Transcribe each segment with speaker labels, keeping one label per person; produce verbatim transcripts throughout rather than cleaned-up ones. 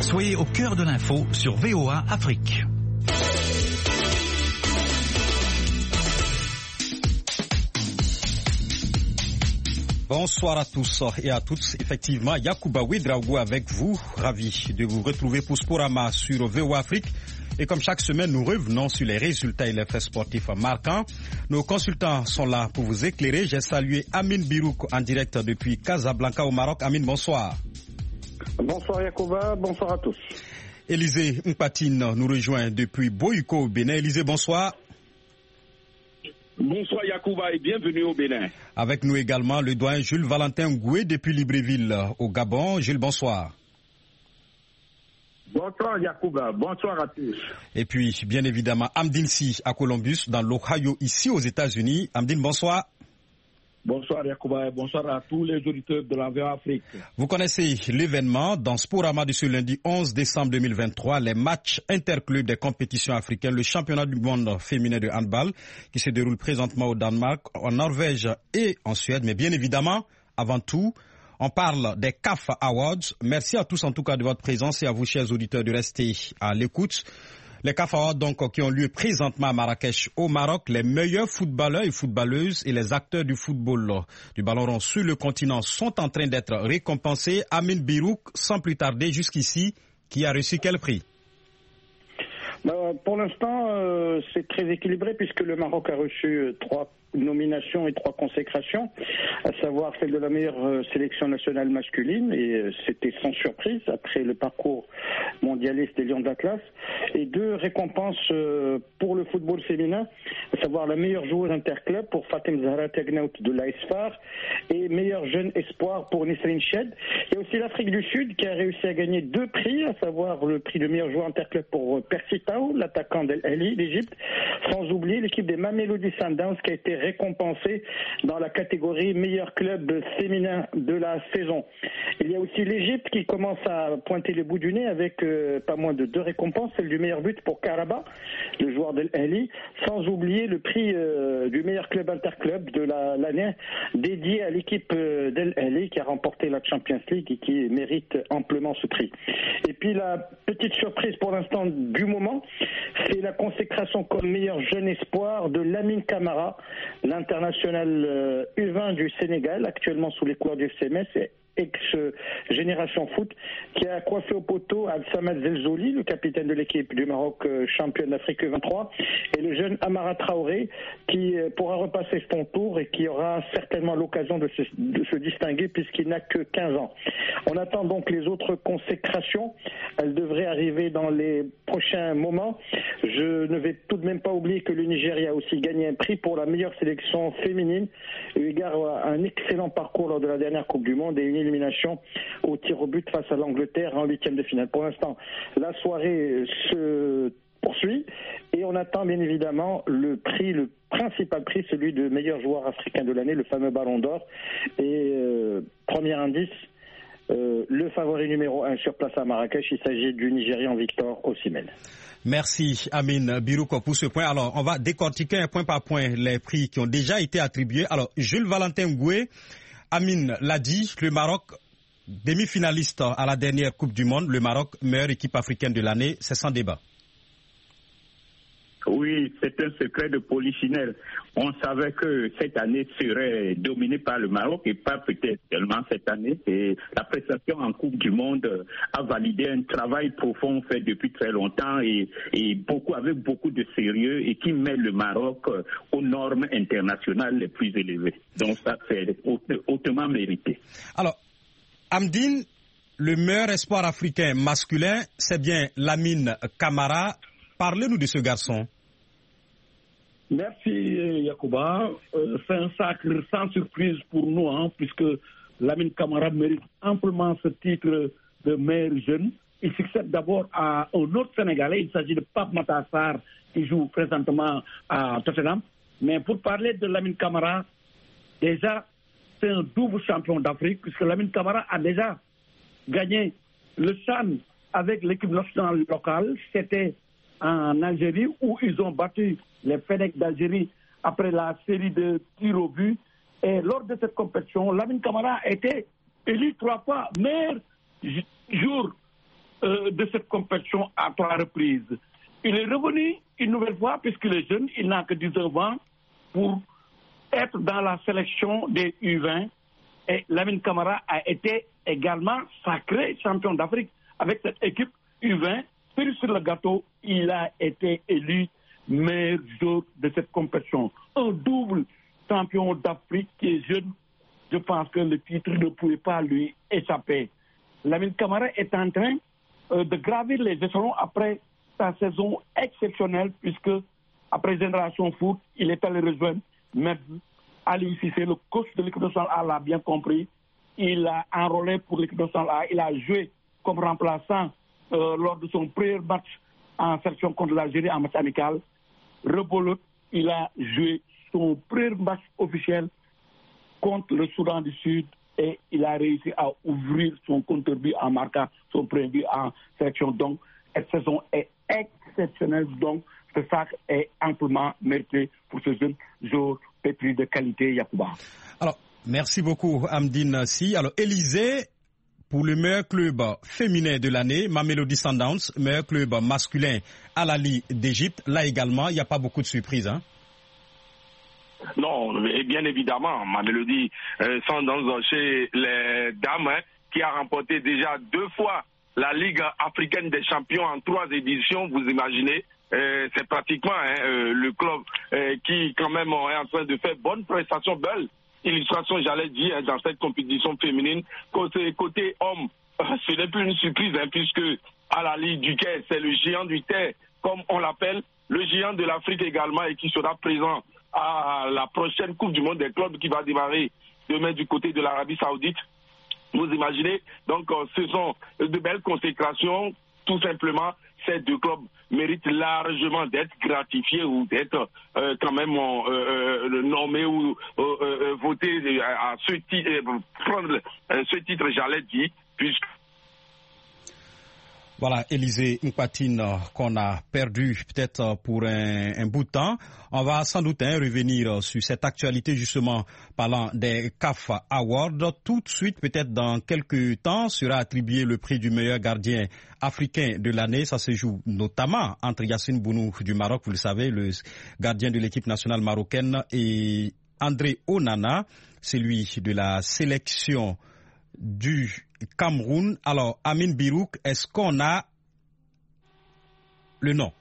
Speaker 1: Soyez au cœur de l'info sur V O A Afrique.
Speaker 2: Bonsoir à tous et à toutes. Effectivement, Yacouba Ouedraogo avec vous. Ravi de vous retrouver pour Sporama sur V O A Afrique. Et comme chaque semaine, nous revenons sur les résultats et les faits sportifs marquants. Nos consultants sont là pour vous éclairer. J'ai salué Amine Birouk en direct depuis Casablanca au Maroc. Amine, bonsoir.
Speaker 3: Bonsoir Yacouba, bonsoir à tous.
Speaker 2: Élisée Mpatine nous rejoint depuis Boyko au Bénin. Élisée, bonsoir.
Speaker 4: Bonsoir Yacouba et bienvenue au Bénin.
Speaker 2: Avec nous également le doyen Jules Valentin Ngoué depuis Libreville au Gabon. Jules, bonsoir.
Speaker 5: Bonsoir Yacouba, bonsoir à tous.
Speaker 2: Et puis, bien évidemment, Amdine Si à Columbus, dans l'Ohio, ici aux États-Unis. Amdine, bonsoir.
Speaker 5: Bonsoir Yacouba et bonsoir à tous les auditeurs de la V O A Afrique.
Speaker 2: Vous connaissez l'événement dans Sporama de ce lundi onze décembre deux mille vingt-trois, les matchs interclubs des compétitions africaines, le championnat du monde féminin de handball qui se déroule présentement au Danemark, en Norvège et en Suède. Mais bien évidemment, avant tout, on parle des C A F Awards. Merci à tous en tout cas de votre présence et à vous, chers auditeurs, de rester à l'écoute. Les C A F Awards donc qui ont lieu présentement à Marrakech au Maroc, les meilleurs footballeurs et footballeuses et les acteurs du football du ballon rond sur le continent sont en train d'être récompensés. Amine Birouk, sans plus tarder jusqu'ici, qui a reçu quel prix?
Speaker 3: Bah, pour l'instant, euh, c'est très équilibré puisque le Maroc a reçu euh, trois nominations et trois consécrations, à savoir celle de la meilleure euh, sélection nationale masculine, et euh, c'était sans surprise après le parcours mondialiste des Lions d'Atlas, et deux récompenses euh, pour le football féminin, à savoir la meilleure joueuse interclub pour Fatem Zahra Tegnaout de l'A S F A R et meilleur jeune espoir pour Nisrine Ched. Il y a aussi l'Afrique du Sud qui a réussi à gagner deux prix, à savoir le prix de meilleur joueur interclub pour Percy Tau, l'attaquant d'El Ahly d'Égypte, sans oublier l'équipe des Mamelodi Sundowns qui a été récompensée dans la catégorie meilleur club féminin de la saison. Il y a aussi l'Égypte qui commence à pointer le bout du nez avec euh, pas moins de deux récompenses, celle du meilleur but pour Karaba, le joueur d'El Ahly, sans oublier le prix euh, du meilleur club interclub de la, l'année dédié à l'équipe euh, d'El Ahly qui a remporté la Champions League et qui mérite amplement ce prix. Et puis la petite surprise pour l'instant du moment, c'est la consécration comme meilleur jeune espoir de Lamine Camara, l'international U vingt du Sénégal, actuellement sous les couleurs du F C M S, ex-génération foot, qui a coiffé au poteau Absamad Zelzouli, le capitaine de l'équipe du Maroc, championne d'Afrique U vingt-trois, et le jeune Amara Traoré, qui pourra repasser son tour et qui aura certainement l'occasion de se, de se distinguer puisqu'il n'a que quinze ans. On attend donc les autres consécrations. Elles devraient arriver dans les prochains moments. Je ne vais tout de même pas oublier que le Nigeria a aussi gagné un prix pour la meilleure sélection féminine, eu égard à un excellent parcours lors de la dernière Coupe du Monde et une élimination au tir au but face à l'Angleterre en huitième de finale. Pour l'instant, la soirée se poursuit et on attend bien évidemment le prix, le principal prix, celui de meilleur joueur africain de l'année, le fameux Ballon d'Or. Et euh, premier indice, euh, le favori numéro un sur place à Marrakech, il s'agit du Nigérian Victor Osimhen.
Speaker 2: Merci Amine Birouk pour ce point. Alors, on va décortiquer un point par point les prix qui ont déjà été attribués. Alors, Jules Valentin Ngoué, Amine l'a dit, le Maroc, demi-finaliste à la dernière Coupe du Monde, le Maroc, meilleure équipe africaine de l'année, c'est sans débat.
Speaker 4: Oui, c'est un secret de polichinelle. On savait que cette année serait dominée par le Maroc et pas peut-être seulement cette année. Et la prestation en Coupe du Monde a validé un travail profond fait depuis très longtemps et, et beaucoup, avec beaucoup de sérieux et qui met le Maroc aux normes internationales les plus élevées. Donc ça, c'est hautement mérité. Alors,
Speaker 2: Amdine, le meilleur espoir africain masculin, c'est bien Lamine Camara. Parlez-nous de ce garçon.
Speaker 5: Merci Yacouba. Euh, c'est un sacre sans surprise pour nous, hein, puisque Lamine Camara mérite amplement ce titre de meilleur jeune. Il succède d'abord à un autre Sénégalais, il s'agit de Pape Matar Sarr qui joue présentement à Tottenham. Mais pour parler de Lamine Camara, déjà c'est un double champion d'Afrique, puisque Lamine Camara a déjà gagné le CHAN avec l'équipe nationale locale. C'était en Algérie où ils ont battu les Fennecs d'Algérie après la série de tirs au but. Et lors de cette compétition, Lamine Camara a été élu trois fois meilleur jour euh, de cette compétition à trois reprises. Il est revenu une nouvelle fois, puisqu'il est jeune, il n'a que dix-neuf ans, pour être dans la sélection des U vingt. Et Lamine Camara a été également sacré champion d'Afrique avec cette équipe U vingt. Cerise sur le gâteau, il a été élu meilleur joueur de cette compétition. Un double champion d'Afrique qui est jeune. Je pense que le titre ne pouvait pas lui échapper. Lamine Camara est en train euh, de gravir les échelons après sa saison exceptionnelle, puisque après Génération Foot, il est allé rejoindre même Ali Cissé, le coach de l'équipe nationale A, l'a bien compris. Il a enrôlé pour l'équipe nationale A. Il a joué comme remplaçant euh, lors de son premier match en sélection contre l'Algérie en match amical. Rebolote, il a joué son premier match officiel contre le Soudan du Sud et il a réussi à ouvrir son compteur but en marquant son premier but en sélection. Donc, cette saison est exceptionnelle. Donc, ce sac est amplement mérité pour ce jeune joueur pétri de qualité, Yacouba.
Speaker 2: Alors, merci beaucoup, Amdine Si. Alors, Élysée, pour le meilleur club féminin de l'année, Mamelodi Sundowns, meilleur club masculin Al Ahly d'Égypte. Là également, il n'y a pas beaucoup de surprises, hein?
Speaker 6: Non, et bien évidemment, Mamelodi euh, Sundowns chez les dames, hein, qui a remporté déjà deux fois la Ligue africaine des champions en trois éditions, vous imaginez. Euh, c'est pratiquement hein, euh, le club euh, qui quand même est en train de faire bonne prestation, belle illustration, j'allais dire, hein, dans cette compétition féminine. Côté, côté homme, euh, ce n'est plus une surprise, hein, puisque Al Ahly du Caire, c'est le géant du Caire, comme on l'appelle, le géant de l'Afrique également, et qui sera présent à la prochaine Coupe du Monde des clubs qui va démarrer demain du côté de l'Arabie Saoudite. Vous imaginez, donc euh, ce sont de belles consécrations, tout simplement. Ces deux clubs méritent largement d'être gratifiés ou d'être euh, quand même euh, euh, nommés ou euh, euh, votés à ce titre, euh, prendre euh, ce titre, j'allais dire, puisque...
Speaker 2: Voilà, Élysée Nkpatine qu'on a perdu peut-être pour un, un bout de temps. On va sans doute hein, revenir sur cette actualité justement parlant des C A F Awards. Tout de suite, peut-être dans quelques temps, sera attribué le prix du meilleur gardien africain de l'année. Ça se joue notamment entre Yassine Bounou du Maroc, vous le savez, le gardien de l'équipe nationale marocaine, et André Onana, celui de la sélection du Cameroun. Alors, Amine Birouk, est-ce qu'on a le nom?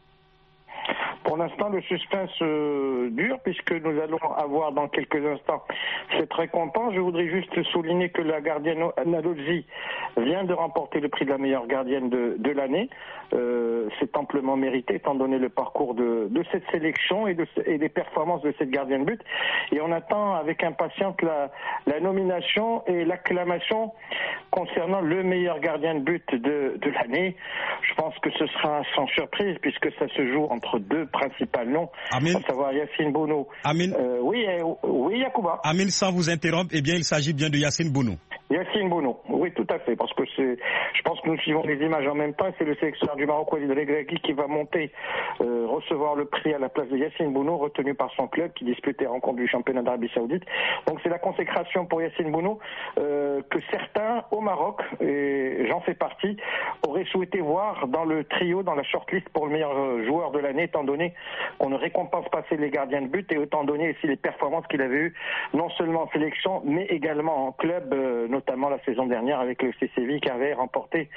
Speaker 3: Pour l'instant, le suspense euh, dure, puisque nous allons avoir dans quelques instants cette récompense. Je voudrais juste souligner que la gardienne Nalodji vient de remporter le prix de la meilleure gardienne de, de l'année. Euh, c'est amplement mérité, étant donné le parcours de, de cette sélection et, de, et les performances de cette gardienne but. Et on attend avec impatience la, la nomination et l'acclamation concernant le meilleur gardien de but de, de l'année. Je pense que ce sera sans surprise, puisque ça se joue entre deux principal nom,
Speaker 2: Amine.
Speaker 3: à savoir Yassine Bounou.
Speaker 2: Amine.
Speaker 3: Euh, oui, euh, oui, Yacouba.
Speaker 2: Amine, sans vous interrompre, eh bien, il s'agit bien de Yassine Bounou.
Speaker 3: Yassine Bounou, oui, tout à fait, parce que c'est, je pense que nous suivons les images en même temps. C'est le sélectionneur du Maroc, Walid Regragui, qui va monter, euh, recevoir le prix à la place de Yassine Bounou, retenu par son club, qui disputait la rencontre du championnat d'Arabie Saoudite. Donc c'est la consécration pour Yassine Bounou euh, que certains au Maroc, et j'en fais partie, auraient souhaité voir dans le trio, dans la shortlist pour le meilleur joueur de l'année, étant donné qu'on ne récompense pas assez les gardiens de but, et étant donné aussi les performances qu'il avait eues, non seulement en sélection, mais également en club, euh, notamment la saison dernière avec le F C Séville, qui avait remporté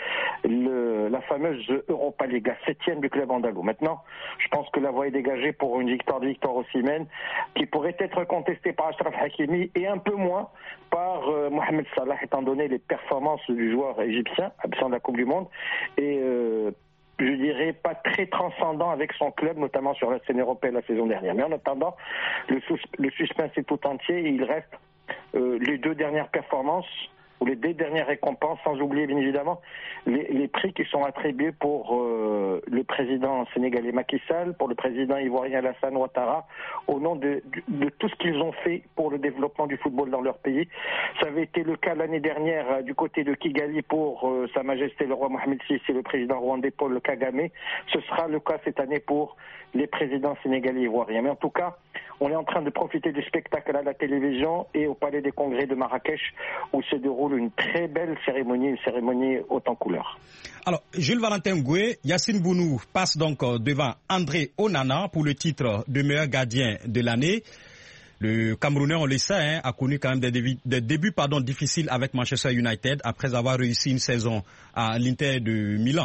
Speaker 3: le, la fameuse Europa League, la septième du club andalou. Maintenant, je pense que la voie est dégagée pour une victoire de Victor Osimhen, qui pourrait être contestée par Achraf Hakimi et un peu moins par euh, Mohamed Salah, étant donné les performances du joueur égyptien, absent de la Coupe du Monde, et euh, je dirais pas très transcendant avec son club, notamment sur la scène européenne la saison dernière. Mais en attendant, le, sus- le suspense est tout entier et il reste euh, les deux dernières performances ou les deux dernières récompenses, sans oublier bien évidemment les, les prix qui sont attribués pour euh, le président sénégalais Macky Sall, pour le président ivoirien Alassane Ouattara, au nom de, de, de tout ce qu'ils ont fait pour le développement du football dans leur pays. Ça avait été le cas l'année dernière euh, du côté de Kigali pour euh, Sa Majesté le roi Mohamed six et le président rwandais Paul Kagame. Ce sera le cas cette année pour les présidents sénégalais et ivoiriens. Mais en tout cas, on est en train de profiter du spectacle à la télévision et au Palais des Congrès de Marrakech, où se déroule déroule une très belle cérémonie, une cérémonie haute en couleurs.
Speaker 2: Alors, Jules Valentin Ngoué, Yacine Bounou passe donc devant André Onana pour le titre de meilleur gardien de l'année. Le Camerounais, on le sait, hein, a connu quand même des débuts, des débuts pardon, difficiles avec Manchester United après avoir réussi une saison à l'Inter de Milan.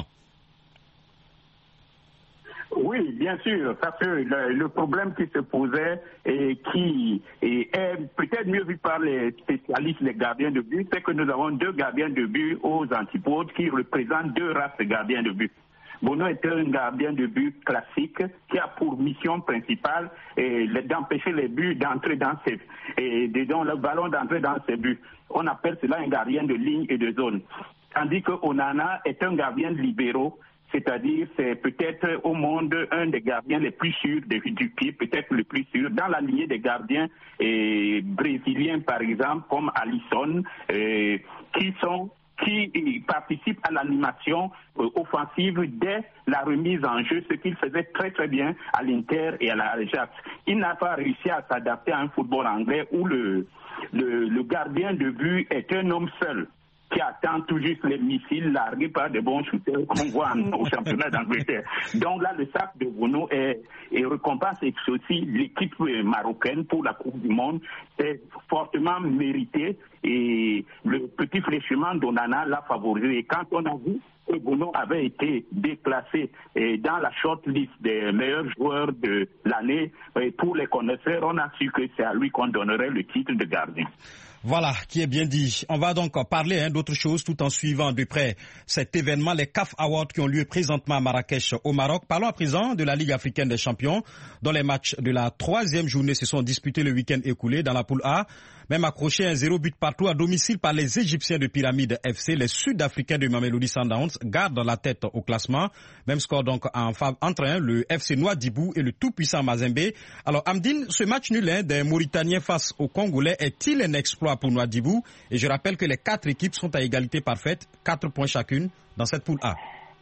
Speaker 4: Oui, bien sûr, parce que le, le problème qui se posait et qui et est peut-être mieux vu par les spécialistes, les gardiens de but, c'est que nous avons deux gardiens de but aux antipodes qui représentent deux races de gardiens de but. Bono est un gardien de but classique qui a pour mission principale eh, d'empêcher les buts d'entrer dans ses et dedans le ballon d'entrer dans ses buts. On appelle cela un gardien de ligne et de zone. Tandis que Onana est un gardien de libéraux, c'est-à-dire c'est peut-être au monde un des gardiens les plus sûrs du, du pied, peut-être le plus sûr, dans la lignée des gardiens eh, brésiliens par exemple, comme Alisson, eh, qui sont qui participent à l'animation euh, offensive dès la remise en jeu, ce qu'il faisait très très bien à l'Inter et à l'Ajax. Il n'a pas réussi à s'adapter à un football anglais où le, le, le gardien de but est un homme seul qui attend tout juste les missiles largués par de bons shooters qu'on voit en, au championnat d'Angleterre. Donc là, le sac de Bono est, est récompense et aussi l'équipe marocaine pour la Coupe du Monde. C'est fortement mérité et le petit fléchement d'Onana l'a favorisé. Et quand on a vu que Bono avait été déclassé dans la shortlist des meilleurs joueurs de l'année, pour les connaisseurs, on a su que c'est à lui qu'on donnerait le titre de gardien.
Speaker 2: Voilà, qui est bien dit. On va donc parler hein, d'autres choses tout en suivant de près cet événement, les C A F Awards qui ont lieu présentement à Marrakech au Maroc. Parlons à présent de la Ligue africaine des champions, dont les matchs de la troisième journée se sont disputés le week-end écoulé dans la poule A. Même accroché un zéro but partout à domicile par les Égyptiens de Pyramide F C, les Sud-Africains de Mamelodi Sundowns gardent la tête au classement. Même score donc en entre hein, le F C Nouadhibou et le tout-puissant Mazembe. Alors Amdine, ce match nul hein, des Mauritaniens face aux Congolais est-il un exploit pour Nouadhibou? Et je rappelle que les quatre équipes sont à égalité parfaite, quatre points chacune dans cette poule A.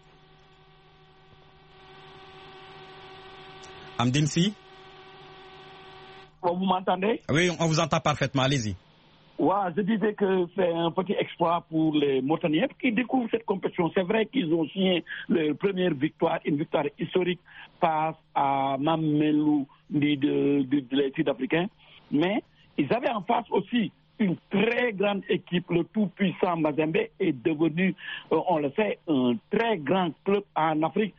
Speaker 2: Amdine Si?
Speaker 5: Vous m'entendez?
Speaker 2: Oui, on vous entend parfaitement, allez-y.
Speaker 5: Ouais, je disais que c'est un petit exploit pour les Mauritaniens qui découvrent cette compétition. C'est vrai qu'ils ont signé leur première victoire, une victoire historique face à Mamelou de, de, de, de les Sud-Africains, mais ils avaient en face aussi une très grande équipe. Le tout-puissant Mazembe est devenu, euh, on le sait, un très grand club en Afrique.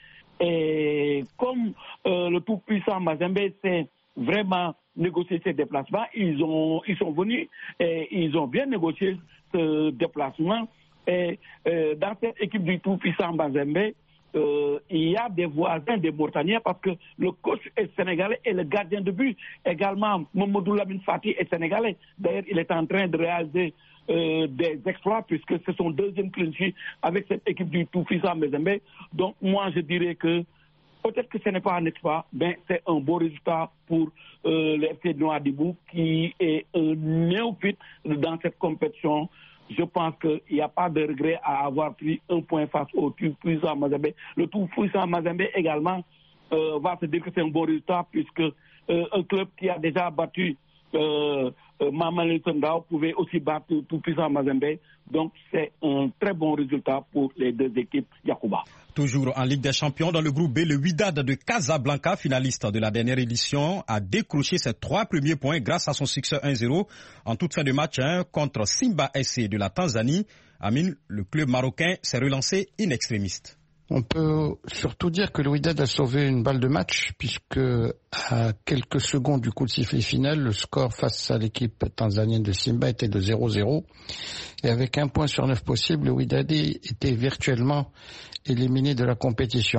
Speaker 5: Et comme euh, le tout-puissant Mazembe, c'est vraiment négocier ces déplacements, ils ont ils sont venus et ils ont bien négocié ce déplacement. Et euh, dans cette équipe du tout-puissant Mazembe, euh, il y a des voisins des Mauritaniens parce que le coach est sénégalais et le gardien de but également, Mamadou Lamine Fati, est sénégalais. D'ailleurs, il est en train de réaliser euh, des exploits puisque c'est son deuxième clean sheet avec cette équipe du tout-puissant Mazembe. Donc moi, je dirais que peut-être que ce n'est pas un exploit, mais c'est un beau résultat pour euh, le F C Nouadhibou qui est un néophyte dans cette compétition. Je pense qu'il n'y a pas de regret à avoir pris un point face au tout-puissant Mazembe. Le tout-puissant Mazembe également euh, va se dire que c'est un bon résultat puisque euh, un club qui a déjà battu euh, euh, Mamelodi Sundowns pouvait aussi battre le tout-puissant Mazembe. Donc c'est un très bon résultat pour les deux équipes Yacouba.
Speaker 2: Toujours en Ligue des Champions, dans le groupe B, le Wydad de Casablanca, finaliste de la dernière édition, a décroché ses trois premiers points grâce à son succès un zéro en toute fin de match hein, contre Simba S C de la Tanzanie. Amine, le club marocain s'est relancé in extremis.
Speaker 7: On peut surtout dire que le Wydad a sauvé une balle de match puisque à quelques secondes du coup de sifflet final, le score face à l'équipe tanzanienne de Simba était de zéro zéro. Et avec un point sur neuf possible, le Wydad était virtuellement éliminé de la compétition.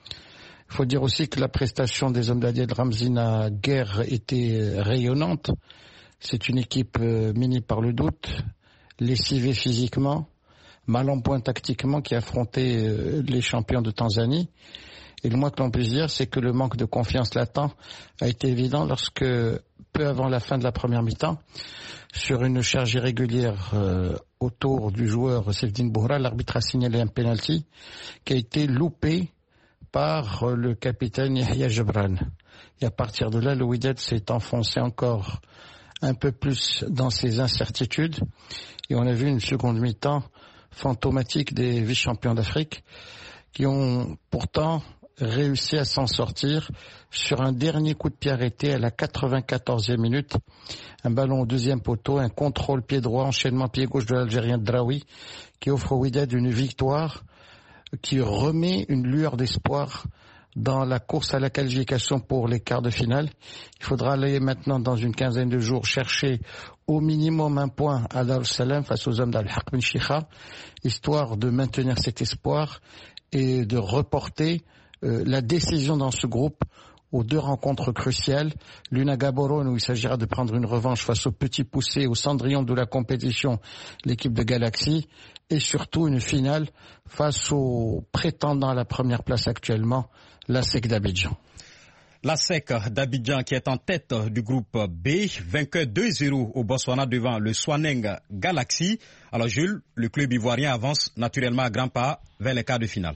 Speaker 7: Il faut dire aussi que la prestation des hommes d'Adiel Ramzi n'a guère été rayonnante. C'est une équipe minée par le doute, lessivée physiquement, mal en point tactiquement qui a affronté les champions de Tanzanie. Et le moins que l'on puisse dire, c'est que le manque de confiance latent a été évident lorsque, peu avant la fin de la première mi-temps, sur une charge irrégulière euh, autour du joueur Sefdin Boura, l'arbitre a signalé un penalty qui a été loupé par euh, le capitaine Yahya Jebran. Et à partir de là, le Wydad s'est enfoncé encore un peu plus dans ses incertitudes Et on a vu une seconde mi-temps fantomatique des vice-champions d'Afrique qui ont pourtant réussi à s'en sortir sur un dernier coup de pied arrêté à la quatre-vingt-quatorzième minute. Un ballon au deuxième poteau, un contrôle pied droit, enchaînement pied gauche de l'Algérien Draoui qui offre au Wydad une victoire qui remet une lueur d'espoir dans la course à la qualification pour les quarts de finale. Il faudra aller maintenant dans une quinzaine de jours chercher au minimum un point à Dar es Salaam face aux hommes d'Al-Haq Ben Chikha, histoire de maintenir cet espoir et de reporter euh, la décision dans ce groupe aux deux rencontres cruciales, l'une à Gaborone où il s'agira de prendre une revanche face au petit poussé, au cendrillon de la compétition, l'équipe de Galaxy, et surtout une finale face aux prétendants à la première place actuellement, l'A S E C d'Abidjan.
Speaker 2: L'A S E C d'Abidjan qui est en tête du groupe B, vainqueur deux zéro au Botswana devant le Swaneng Galaxy. Alors Jules, le club ivoirien avance naturellement à grands pas vers les quarts de finale.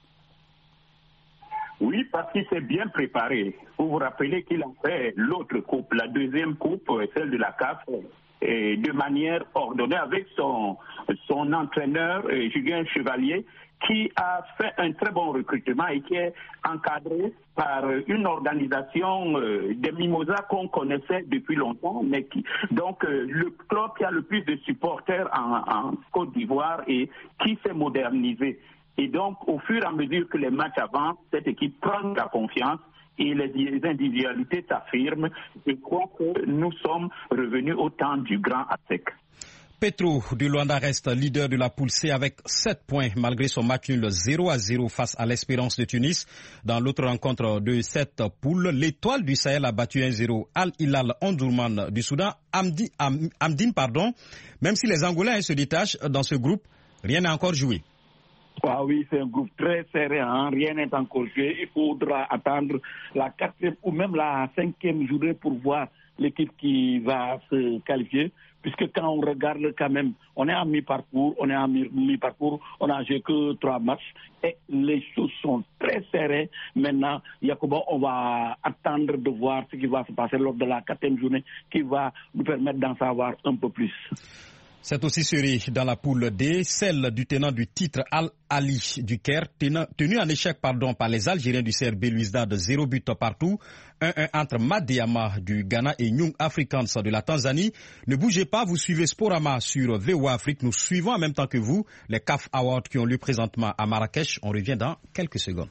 Speaker 4: Oui, parce qu'il s'est bien préparé. Vous vous rappelez qu'il a fait l'autre coupe, la deuxième coupe, celle de la C A F, et de manière ordonnée avec son, son entraîneur Julien Chevalier, qui a fait un très bon recrutement et qui est encadré par une organisation euh, des Mimosas qu'on connaissait depuis longtemps, mais qui, donc euh, le club qui a le plus de supporters en, en Côte d'Ivoire et qui s'est modernisé. Et donc, au fur et à mesure que les matchs avancent, cette équipe prend de la confiance et les individualités s'affirment. Je crois que nous sommes revenus au temps du grand A S E C.
Speaker 2: Petro du Luanda reste leader de la poule C avec sept points malgré son match nul zéro à zéro face à l'Espérance de Tunis. Dans l'autre rencontre de cette poule, l'Étoile du Sahel a battu un zéro Al Hilal Omdurman du Soudan, Amdi, Am, Amdine, pardon. Même si les Angolais se détachent dans ce groupe, rien n'est encore joué.
Speaker 5: Ah oui, c'est un groupe très serré, hein. Rien n'est encore joué. Il faudra attendre la quatrième ou même la cinquième journée pour voir l'équipe qui va se qualifier. Puisque quand on regarde quand même, on est à mi-parcours, on est à mi-parcours, on n'a joué que trois matchs et les choses sont très serrées. Maintenant, Yacouba, on va attendre de voir ce qui va se passer lors de la quatrième journée qui va nous permettre d'en savoir un peu plus.
Speaker 2: C'est aussi serré dans la poule D, celle du tenant du titre Al-Ali du Caire, tenu en échec pardon, par les Algériens du C R B Luizdad, zéro but partout, un un entre Madiama du Ghana et Young Africans de la Tanzanie. Ne bougez pas, vous suivez Sporama sur V O A Afrique. Nous suivons en même temps que vous les C A F Awards qui ont lieu présentement à Marrakech. On revient dans quelques secondes.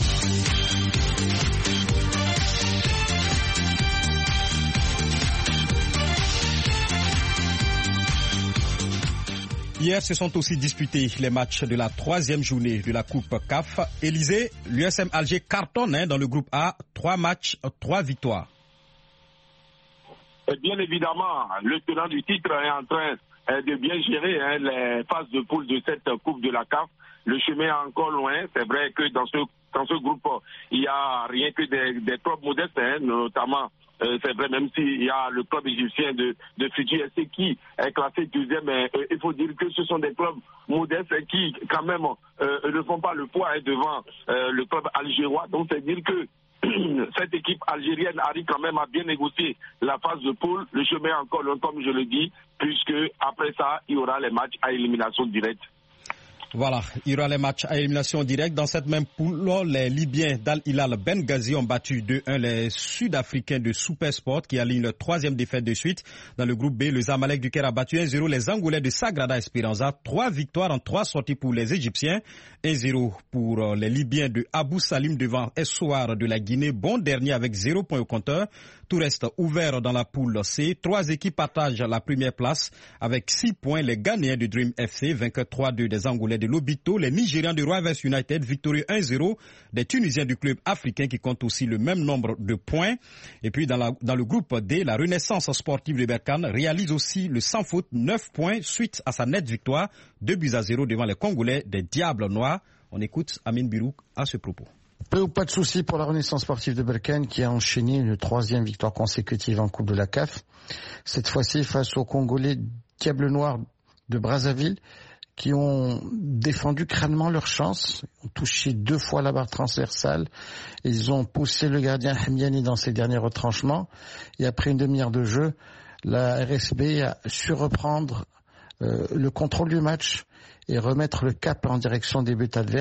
Speaker 2: Hier, se sont aussi disputés les matchs de la troisième journée de la Coupe C A F. Élysée, l'U S M Alger cartonne hein, dans le groupe A, trois matchs, trois victoires.
Speaker 6: Et bien évidemment, le tenant du titre est en train de bien gérer hein, les phases de poule de cette Coupe de la C A F. Le chemin est encore loin. C'est vrai que dans ce, dans ce groupe, il n'y a rien que des, des clubs modestes, hein, notamment. Euh, c'est vrai, même s'il y a le club égyptien de, de Fidji S C qui est classé deuxième, mais euh, il faut dire que ce sont des clubs modestes qui, quand même, euh, ne font pas le poids hein, devant euh, le club algérois. Donc, c'est dire que cette équipe algérienne arrive quand même à bien négocier la phase de poule. Le chemin est encore long, comme je le dis, puisque après ça, il y aura les matchs à élimination directe.
Speaker 2: Voilà, il y aura les matchs à élimination directe. Dans cette même poule, les Libyens d'Al Hilal Benghazi ont battu deux un les Sud-Africains de Supersport qui alignent leur troisième défaite de suite. Dans le groupe B, le Zamalek du Caire a battu un zéro les Angolais de Sagrada Esperanza. Trois victoires en trois sorties pour les Égyptiens. un zéro pour les Libyens de Abou Salim devant Essoar de la Guinée. Bon dernier avec zéro point au compteur. Tout reste ouvert dans la poule C. Trois équipes partagent la première place avec six points. Les Ghanéens de Dream F C, vainqueurs trois deux des Angolais de Lobito. Les Nigérians de Rivers United, victorieux un zéro des Tunisiens du club africain qui comptent aussi le même nombre de points. Et puis dans, la, dans le groupe D, la Renaissance sportive de Berkane réalise aussi le sans faute neuf points suite à sa nette victoire, deux buts à zéro devant les Congolais des Diables Noirs. On écoute Amine Birouk à ce propos.
Speaker 7: Peu ou pas de soucis pour la Renaissance sportive de Berkane qui a enchaîné une troisième victoire consécutive en Coupe de la C A F. Cette fois-ci face aux Congolais Diables Noirs de Brazzaville qui ont défendu crânement leur chance, ont touché deux fois la barre transversale. Ils ont poussé le gardien Hamiani dans ses derniers retranchements. Et après une demi-heure de jeu, la R S B a su reprendre euh, le contrôle du match et remettre le cap en direction des buts adverses.